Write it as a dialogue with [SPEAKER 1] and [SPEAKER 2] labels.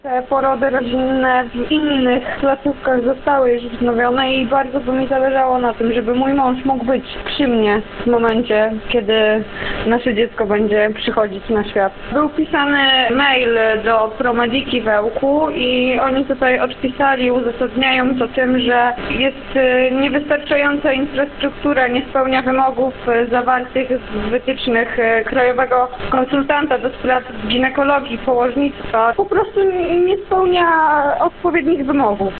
[SPEAKER 1] Te porody rodzinne w innych placówkach zostały już wznowione i bardzo by mi zależało na tym, żeby mój mąż mógł być przy mnie w momencie, kiedy nasze dziecko będzie przychodzić na świat. Był pisany mail do Promediki w Ełku i oni tutaj odpisali, uzasadniają to tym, że jest niewystarczająca infrastruktura, nie spełnia wymogów zawartych w wytycznych Krajowego Konsultanta do spraw ginekologii, położnictwa. Po prostu nie spełnia odpowiednich wymogów.